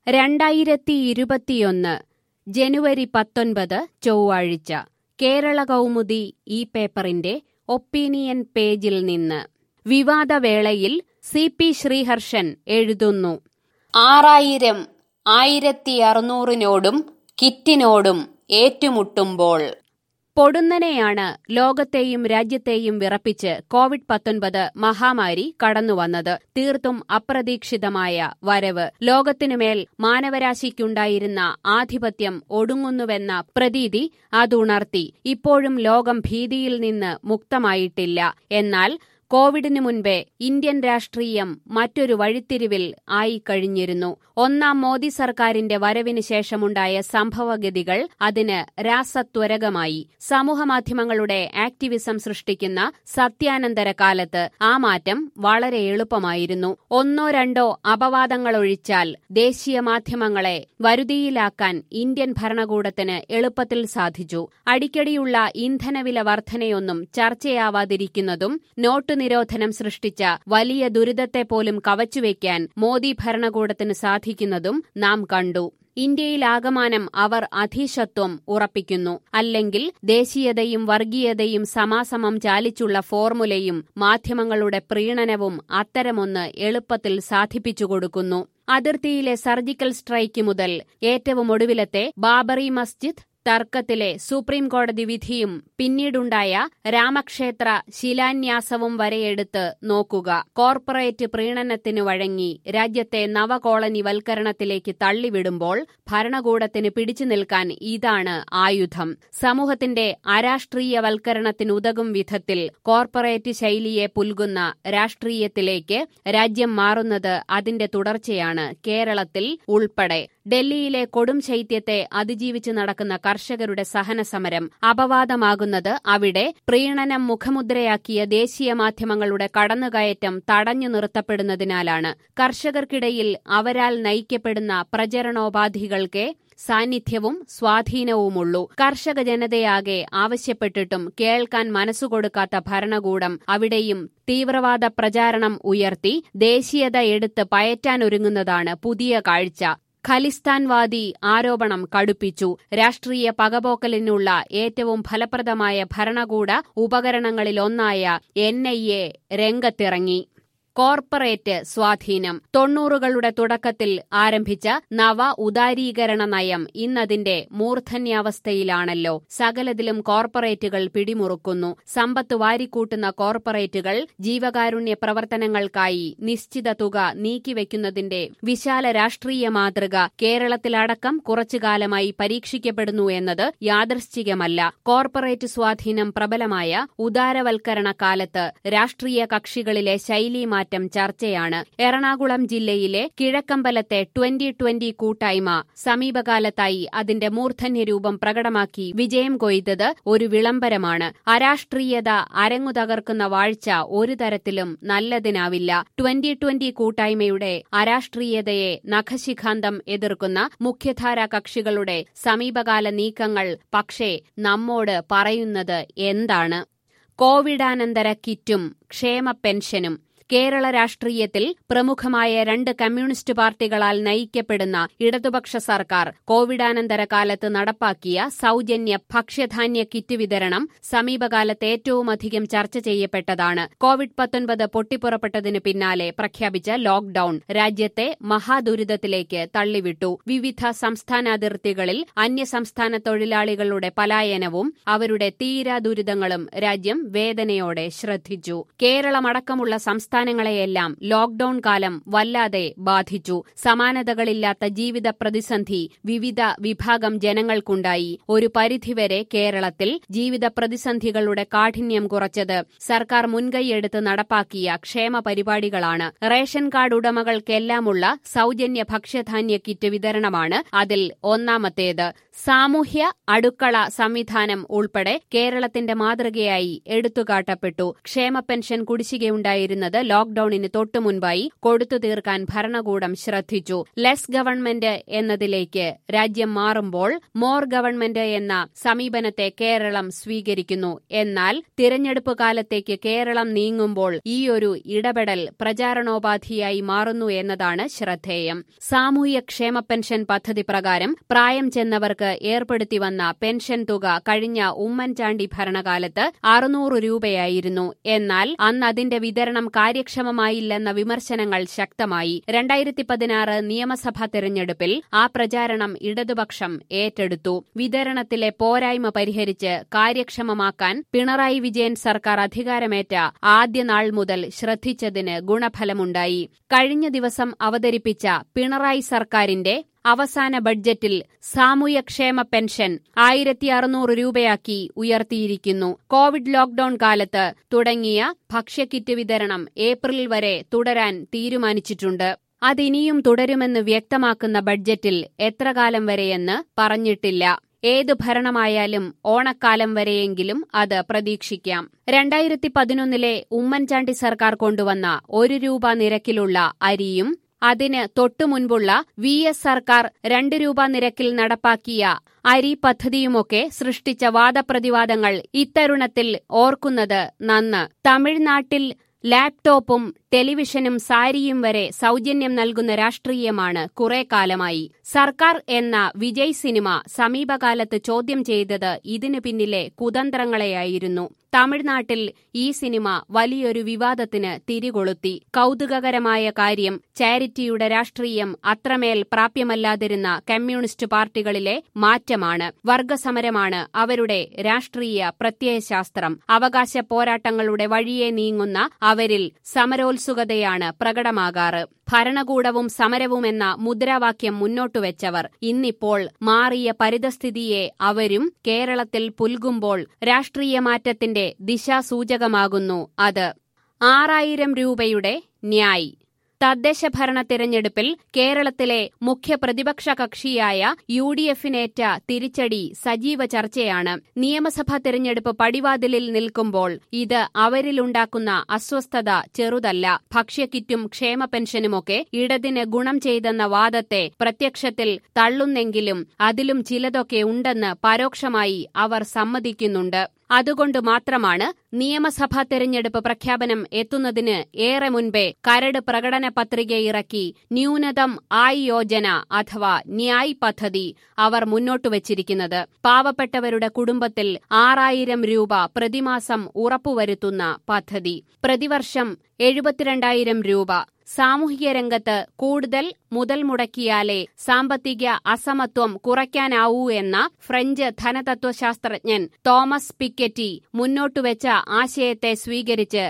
2021 ജനുവരി 19 ചൊവ്വാഴ്ച കേരള കൗമുദി ഈ പേപ്പറിന്റെ ഒപ്പീനിയൻ പേജിൽ നിന്ന് വിവാദവേളയിൽ CP ശ്രീഹർഷൻ എഴുതുന്നു. 6000 1600നോടും കിറ്റിനോടും ഏറ്റുമുട്ടുമ്പോൾ പൊടുന്നനെയാണ് ലോകത്തെയും രാജ്യത്തെയും വിറപ്പിച്ച് കോവിഡ്-19 മഹാമാരി കടന്നുവന്നത്. തീർത്തും അപ്രതീക്ഷിതമായ വരവ്. ലോകത്തിനുമേൽ മാനവരാശിക്കുണ്ടായിരുന്ന ആധിപത്യം ഒടുങ്ങുന്നുവെന്ന പ്രതീതി അതുണർത്തി. ഇപ്പോഴും ലോകം ഭീതിയിൽ നിന്ന് മുക്തമായിട്ടില്ല. എന്നാൽ കോവിഡിനു മുൻപേ ഇന്ത്യൻ രാഷ്ട്രീയം മറ്റൊരു വഴിത്തിരിവിൽ ആയിക്കഴിഞ്ഞിരുന്നു. ഒന്നാം മോദി സർക്കാരിന്റെ വരവിന് ശേഷമുണ്ടായ സംഭവഗതികൾ അതിന് രാസത്വരകമായി. സമൂഹമാധ്യമങ്ങളുടെ ആക്ടിവിസം സൃഷ്ടിക്കുന്ന സത്യാനന്തര കാലത്ത് ആ മാറ്റം വളരെ എളുപ്പമായിരുന്നു. ഒന്നോ രണ്ടോ അപവാദങ്ങളൊഴിച്ചാൽ ദേശീയ മാധ്യമങ്ങളെ വരുതിയിലാക്കാൻ ഇന്ത്യൻ ഭരണകൂടത്തിന് എളുപ്പത്തിൽ സാധിച്ചു. അടിക്കടിയുള്ള ഇന്ധനവില വർധനയൊന്നും ചർച്ചയാവാതിരിക്കുന്നതും നോട്ട് നിരോധനം സൃഷ്ടിച്ച വലിയ ദുരിതത്തെ പോലും കവച്ചുവെക്കാൻ മോദി ഭരണകൂടത്തിന് സാധിക്കുന്നതും നാം കണ്ടു. ഇന്ത്യയിലാകമാനം അവർ അധീശത്വം ഉറപ്പിക്കുന്നു. അല്ലെങ്കിൽ ദേശീയതയും വർഗീയതയും സമാസമം ചാലിച്ചുള്ള ഫോർമുലയും മാധ്യമങ്ങളുടെ പ്രീണനവും അത്തരമൊന്ന് എളുപ്പത്തിൽ സാധിപ്പിച്ചുകൊടുക്കുന്നു. അതിർത്തിയിലെ സർജിക്കൽ സ്ട്രൈക്ക് മുതൽ ഏറ്റവും ഒടുവിലത്തെ ബാബറി മസ്ജിദ് തർക്കത്തിലെ സുപ്രീം കോടതി വിധിയും പിന്നീടുണ്ടായ രാമക്ഷേത്ര ശിലാന്യാസവും വരെയെടുത്ത് നോക്കുക. കോർപ്പറേറ്റ് പ്രീണനത്തിനു വഴങ്ങി രാജ്യത്തെ നവകോളനിവൽക്കരണത്തിലേക്ക് തള്ളിവിടുമ്പോൾ ഭരണകൂടത്തിന് പിടിച്ചു നിൽക്കാൻ ഇതാണ് ആയുധം. സമൂഹത്തിന്റെ അരാഷ്ട്രീയവൽക്കരണത്തിനുതകും വിധത്തിൽ കോർപ്പറേറ്റ് ശൈലിയെ പുൽകുന്ന രാഷ്ട്രീയത്തിലേക്ക് രാജ്യം മാറുന്നത് അതിന്റെ തുടർച്ചയാണ്. കേരളത്തിൽ ഉൾപ്പെടെ ഡൽഹിയിലെ കൊടും ശൈത്യത്തെ അതിജീവിച്ച് നടക്കുന്ന കർഷകരുടെ സഹനസമരം അപവാദമാകുന്നത് അവിടെ പ്രീണനം മുഖമുദ്രയാക്കിയ ദേശീയ മാധ്യമങ്ങളുടെ കടന്നുകയറ്റം തടഞ്ഞു നിർത്തപ്പെടുന്നതിനാലാണ്. കർഷകർക്കിടയിൽ അവരാൽ നയിക്കപ്പെടുന്ന പ്രചരണോപാധികൾക്കേ സാന്നിധ്യവും സ്വാധീനവുമുള്ളൂ. കർഷക ജനതയാകെ ആവശ്യപ്പെട്ടിട്ടും കേൾക്കാൻ മനസ്സുകൊടുക്കാത്ത ഭരണകൂടം അവിടെയും തീവ്രവാദ പ്രചാരണം ഉയർത്തി ദേശീയത എടുത്ത് പയറ്റാനൊരുങ്ങുന്നതാണ് പുതിയ കാഴ്ച. ഖലിസ്ഥാൻവാദി ആരോപണം കടുപ്പിച്ചു. രാഷ്ട്രീയ പകപോക്കലിനുള്ള ഏറ്റവും ഫലപ്രദമായ ഭരണകൂട ഉപകരണങ്ങളിലൊന്നായ NIA രംഗത്തിറങ്ങി. കോർപ്പറേറ്റ് സ്വാധീനം 90കളുടെ തുടക്കത്തിൽ ആരംഭിച്ച നവ ഉദാരീകരണ നയം ഇന്നതിന്റെ മൂർധന്യാവസ്ഥയിലാണല്ലോ. സകലതിലും കോർപ്പറേറ്റുകൾ പിടിമുറുക്കുന്നു. സമ്പത്ത് വാരിക്കൂട്ടുന്ന കോർപ്പറേറ്റുകൾ ജീവകാരുണ്യ പ്രവർത്തനങ്ങൾക്കായി നിശ്ചിത തുക നീക്കിവെക്കുന്നതിന്റെ വിശാല രാഷ്ട്രീയ മാതൃക കേരളത്തിലടക്കം കുറച്ചുകാലമായി പരീക്ഷിക്കപ്പെടുന്നു എന്നത് യാദൃശ്ചികമല്ല. കോർപ്പറേറ്റ് സ്വാധീനം പ്രബലമായ ഉദാരവൽക്കരണ കാലത്ത് രാഷ്ട്രീയ കക്ഷികളിലെ ശൈലി മാറ്റം ചർച്ചയാണ്. എറണാകുളം ജില്ലയിലെ കിഴക്കമ്പലത്തെ 2020 കൂട്ടായ്മ സമീപകാലത്തായി അതിന്റെ മൂർധന്യരൂപം പ്രകടമാക്കി വിജയം കൊയ്തത് ഒരു വിളംബരമാണ്. അരാഷ്ട്രീയത അരങ്ങു തകർക്കുന്ന വാഴ്ച ഒരു തരത്തിലും നല്ലതിനാവില്ല. 2020 കൂട്ടായ്മയുടെ അരാഷ്ട്രീയതയെ നഖശിഖാന്തം എതിർക്കുന്ന മുഖ്യധാരാ കക്ഷികളുടെ സമീപകാല നീക്കങ്ങൾ പക്ഷേ നമ്മോട് പറയുന്നത് എന്താണ്? കോവിഡാനന്തര കിറ്റും ക്ഷേമ പെൻഷനും. കേരള രാഷ്ട്രീയത്തിൽ പ്രമുഖമായ 2 കമ്മ്യൂണിസ്റ്റ് പാർട്ടികളാൽ നയിക്കപ്പെടുന്ന ഇടതുപക്ഷ സർക്കാർ കോവിഡാനന്തര കാലത്ത് നടപ്പാക്കിയ സൗജന്യ ഭക്ഷ്യധാന്യ കിറ്റ് വിതരണം സമീപകാലത്ത് ഏറ്റവുമധികം ചർച്ച ചെയ്യപ്പെട്ടതാണ്. കോവിഡ്-19 പൊട്ടിപ്പുറപ്പെട്ടതിന് പിന്നാലെ പ്രഖ്യാപിച്ച ലോക്ഡൌൺ രാജ്യത്തെ മഹാദുരിതത്തിലേക്ക് തള്ളിവിട്ടു. വിവിധ സംസ്ഥാനാതിർത്തികളിൽ അന്യസംസ്ഥാന തൊഴിലാളികളുടെ പലായനവും അവരുടെ തീരാ ദുരിതങ്ങളും രാജ്യം വേദനയോടെ ശ്രദ്ധിച്ചു. കേരളമടക്കമുള്ള സംസ്ഥാനങ്ങളെയെല്ലാം ലോക്ഡൌൺ കാലം വല്ലാതെ ബാധിച്ചു. സമാനതകളില്ലാത്ത ജീവിത പ്രതിസന്ധി വിവിധ വിഭാഗം ജനങ്ങൾക്കുണ്ടായി. ഒരു പരിധിവരെ കേരളത്തിൽ ജീവിത പ്രതിസന്ധികളുടെ കാഠിന്യം കുറച്ചത് സർക്കാർ മുൻകൈയെടുത്ത് നടപ്പാക്കിയ ക്ഷേമ പരിപാടികളാണ്. റേഷൻ കാർഡ് ഉടമകൾക്കെല്ലാമുള്ള സൗജന്യ ഭക്ഷ്യധാന്യ കിറ്റ് വിതരണമാണ് അതിൽ ഒന്നാമത്തേത്. സാമൂഹ്യ അടുക്കള സംവിധാനം ഉൾപ്പെടെ കേരളത്തിന്റെ മാതൃകയായി എടുത്തുകാട്ടപ്പെട്ടു. ക്ഷേമ പെൻഷൻ കുടിശ്ശികയുണ്ടായിരുന്നത് ലോക്ഡൌണിന് തൊട്ടുമുൻപായി കൊടുത്തു തീർക്കാൻ ഭരണകൂടം ശ്രദ്ധിച്ചു. ലെസ് ഗവൺമെന്റ് എന്നതിലേക്ക് രാജ്യം മാറുമ്പോൾ മോർ ഗവൺമെന്റ് എന്ന സമീപനത്തെ കേരളം സ്വീകരിക്കുന്നു. എന്നാൽ തിരഞ്ഞെടുപ്പ് കാലത്തേക്ക് കേരളം നീങ്ങുമ്പോൾ ഈയൊരു ഇടപെടൽ പ്രചാരണോപാധിയായി മാറുന്നു എന്നതാണ് ശ്രദ്ധേയം. സാമൂഹ്യക്ഷേമ പെൻഷൻ പദ്ധതി പ്രകാരം പ്രായം ചെന്നവർക്ക് ഏർപ്പെടുത്തിവന്ന പെൻഷൻ തുക കഴിഞ്ഞ ഉമ്മൻചാണ്ടി ഭരണകാലത്ത് 600 രൂപയായിരുന്നു. എന്നാൽ അന്ന് അതിന്റെ വിതരണം കാര്യക്ഷമമായില്ലെന്ന വിമർശനങ്ങൾ ശക്തമായി. 2016 നിയമസഭാ തെരഞ്ഞെടുപ്പിൽ ആ പ്രചാരണം ഇടതുപക്ഷം ഏറ്റെടുത്തു. വിതരണത്തിലെ പോരായ്മ പരിഹരിച്ച് കാര്യക്ഷമമാക്കാൻ പിണറായി വിജയൻ സർക്കാർ അധികാരമേറ്റ ആദ്യ നാൾ മുതൽ ശ്രദ്ധിച്ചതിന് ഗുണഫലമുണ്ടായി. കഴിഞ്ഞ ദിവസം അവതരിപ്പിച്ച പിണറായി സർക്കാരിന്റെ അവസാന ബഡ്ജറ്റിൽ സാമൂഹ്യക്ഷേമ പെൻഷൻ 1600 രൂപയാക്കി ഉയർത്തിയിരിക്കുന്നു. കോവിഡ് ലോക്ഡൌൺ കാലത്ത് തുടങ്ങിയ ഭക്ഷ്യക്കിറ്റ് വിതരണം ഏപ്രിൽ വരെ തുടരാൻ തീരുമാനിച്ചിട്ടുണ്ട്. അതിനിയും തുടരുമെന്ന് വ്യക്തമാക്കുന്ന ബഡ്ജറ്റിൽ എത്ര കാലം വരെയെന്ന് പറഞ്ഞിട്ടില്ല. ഏതു ഭരണമായാലും ഓണക്കാലം വരെയെങ്കിലും അത് പ്രതീക്ഷിക്കാം. 2011 ഉമ്മൻചാണ്ടി സർക്കാർ കൊണ്ടുവന്ന 1 രൂപ നിരക്കിലുള്ള അരിയും അതിന് തൊട്ടുമുൻപുള്ള VS സർക്കാർ 2 രൂപ നിരക്കിൽ നടപ്പാക്കിയ അരി പദ്ധതിയുമൊക്കെ സൃഷ്ടിച്ച വാദപ്രതിവാദങ്ങൾ ഇത്തരുണത്തിൽ ഓർക്കുന്നത് നന്ന്. തമിഴ്നാട്ടിൽ ലാപ്ടോപ്പും ടെലിവിഷനും സാരിയും വരെ സൗജന്യം നൽകുന്ന രാഷ്ട്രീയമാണ് കുറെ കാലമായി. സർക്കാർ എന്ന വിജയ് സിനിമ സമീപകാലത്ത് ചോദ്യം ചെയ്തത് ഇതിനു പിന്നിലെ കുതന്ത്രങ്ങളെയായിരുന്നു. തമിഴ്നാട്ടിൽ ഈ സിനിമ വലിയൊരു വിവാദത്തിന് തിരികൊളുത്തി. കൗതുകകരമായ കാര്യം, ചാരിറ്റിയുടെ രാഷ്ട്രീയം അത്രമേൽ പ്രാപ്യമല്ലാതിരുന്ന കമ്മ്യൂണിസ്റ്റ് പാർട്ടികളിലെ മാറ്റമാണ്. വർഗസമരമാണ് അവരുടെ രാഷ്ട്രീയ പ്രത്യയശാസ്ത്രം. അവകാശ പോരാട്ടങ്ങളുടെ വഴിയെ നീങ്ങുന്ന അവരിൽ സമരോത്സുകതയാണ് പ്രകടമാകാറ്. ഭരണകൂടവും സമരവുമെന്ന മുദ്രാവാക്യം മുന്നോട്ടുവെച്ചവർ ഇന്നിപ്പോൾ മാറിയ പരിതസ്ഥിതിയെ അവരും കേരളത്തിൽ പുൽകുമ്പോൾ രാഷ്ട്രീയ മാറ്റത്തിന്റെ ദിശാസൂചകമാകുന്നു അത്. 6000 രൂപയുടെ ന്യായ്. തദ്ദേശ ഭരണ തിരഞ്ഞെടുപ്പിൽ കേരളത്തിലെ മുഖ്യ പ്രതിപക്ഷ കക്ഷിയായ UDFനേറ്റ തിരിച്ചടി സജീവ ചർച്ചയാണ്. നിയമസഭാ തിരഞ്ഞെടുപ്പ് പടിവാതിലിൽ നിൽക്കുമ്പോൾ ഇത് അവരിലുണ്ടാക്കുന്ന അസ്വസ്ഥത ചെറുതല്ല. ഭക്ഷ്യക്കിറ്റും ക്ഷേമ പെൻഷനുമൊക്കെ ഇടതിന് ഗുണം ചെയ്തെന്ന വാദത്തെ പ്രത്യക്ഷത്തിൽ തള്ളുന്നെങ്കിലും അതിലും ചിലതൊക്കെ ഉണ്ടെന്ന് പരോക്ഷമായി അവർ സമ്മതിക്കുന്നുണ്ട്. അതുകൊണ്ട് മാത്രമാണ് നിയമസഭാ തെരഞ്ഞെടുപ്പ് പ്രഖ്യാപനം എത്തുന്നതിന് ഏറെ മുൻപേ കരട് പ്രകടന പത്രിക ഇറക്കി ന്യൂനതം ആയ് യോജന അഥവാ ന്യായ് പദ്ധതി അവർ മുന്നോട്ടുവച്ചിരിക്കുന്നത്. പാവപ്പെട്ടവരുടെ കുടുംബത്തിൽ 6000 രൂപ പ്രതിമാസം ഉറപ്പുവരുത്തുന്ന പദ്ധതി. പ്രതിവർഷം 72,000 രൂപ. സാമൂഹിക രംഗത്ത് കൂടുതൽ മുതൽ മുടക്കിയാലേ സാമ്പത്തിക അസമത്വം കുറയ്ക്കാനാവൂ എന്ന ഫ്രഞ്ച് ധനതത്വശാസ്ത്രജ്ഞൻ തോമസ് പിക്കറ്റി മുന്നോട്ടുവെച്ച ആശയത്തെ സ്വീകരിച്ച്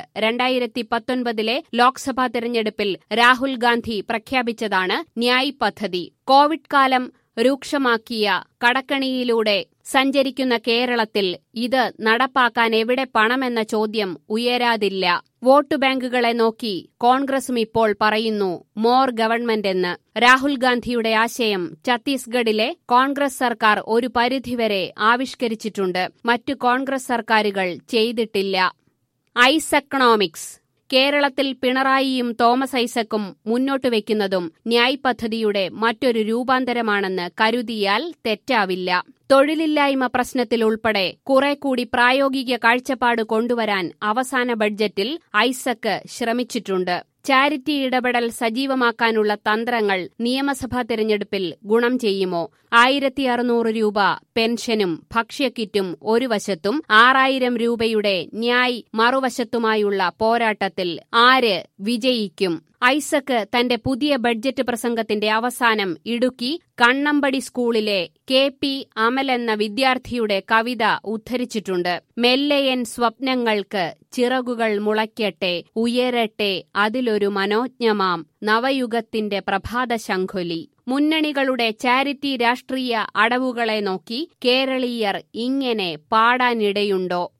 2019 ലോക്സഭാ തെരഞ്ഞെടുപ്പിൽ രാഹുൽ ഗാന്ധി പ്രഖ്യാപിച്ചതാണ് ന്യായ് പദ്ധതി. കോവിഡ് കാലം രൂക്ഷമാക്കിയ കടക്കണിയിലൂടെ സഞ്ചരിക്കുന്ന കേരളത്തിൽ ഇത് നടപ്പാക്കാൻ എവിടെ പണമെന്ന ചോദ്യം ഉയരാതില്ല. വോട്ട് ബാങ്കുകളെ നോക്കി കോൺഗ്രസും ഇപ്പോൾ പറയുന്നു മോർ ഗവൺമെന്റ് എന്ന്. രാഹുൽ ഗാന്ധിയുടെ ആശയം ഛത്തീസ്ഗഡിലെ കോൺഗ്രസ് സർക്കാർ ഒരു പരിധിവരെ ആവിഷ്കരിച്ചിട്ടുണ്ട്. മറ്റു കോൺഗ്രസ് സർക്കാരുകൾ ചെയ്തിട്ടില്ല. ഐസെക്കണോമിക്സ്. കേരളത്തിൽ പിണറായിയും തോമസ് ഐസക്കും മുന്നോട്ടുവെക്കുന്നതും ന്യായ് പദ്ധതിയുടെ മറ്റൊരു രൂപാന്തരമാണെന്ന് കരുതിയാൽ തെറ്റാവില്ല. തൊഴിലില്ലായ്മ പ്രശ്നത്തിലുൾപ്പെടെ കുറെ കൂടി പ്രായോഗിക കാഴ്ചപ്പാട് കൊണ്ടുവരാൻ അവസാന ബഡ്ജറ്റിൽ ഐസക്ക് ശ്രമിച്ചിട്ടുണ്ട്. ചാരിറ്റി ഇടപെടൽ സജീവമാക്കാനുള്ള തന്ത്രങ്ങൾ നിയമസഭാ തെരഞ്ഞെടുപ്പിൽ ഗുണം ചെയ്യുമോ? 1600 രൂപ പെൻഷനും ഭക്ഷ്യക്കിറ്റും ഒരു വശത്തും 6000 രൂപയുടെ ന്യായ് മറുവശത്തുമായുള്ള പോരാട്ടത്തിൽ ആര് വിജയിക്കും? ഐസക്ക് തന്റെ പുതിയ ബഡ്ജറ്റ് പ്രസംഗത്തിന്റെ അവസാനം ഇടുക്കി കണ്ണമ്പടി സ്കൂളിലെ KP അമൽ എന്ന വിദ്യാർത്ഥിയുടെ കവിത ഉദ്ധരിച്ചിട്ടുണ്ട്. മെല്ലെയൻ സ്വപ്നങ്ങൾക്ക് ചിറകുകൾ മുളയ്ക്കട്ടെ, ഉയരട്ടെ അതിലൊരു മനോജ്ഞമാം നവയുഗത്തിന്റെ പ്രഭാതശംഖുലി. മുന്നണികളുടെ ചാരിറ്റി രാഷ്ട്രീയ അടവുകളെ നോക്കി കേരളീയർ ഇങ്ങനെ പാടാനിടയുണ്ടോ?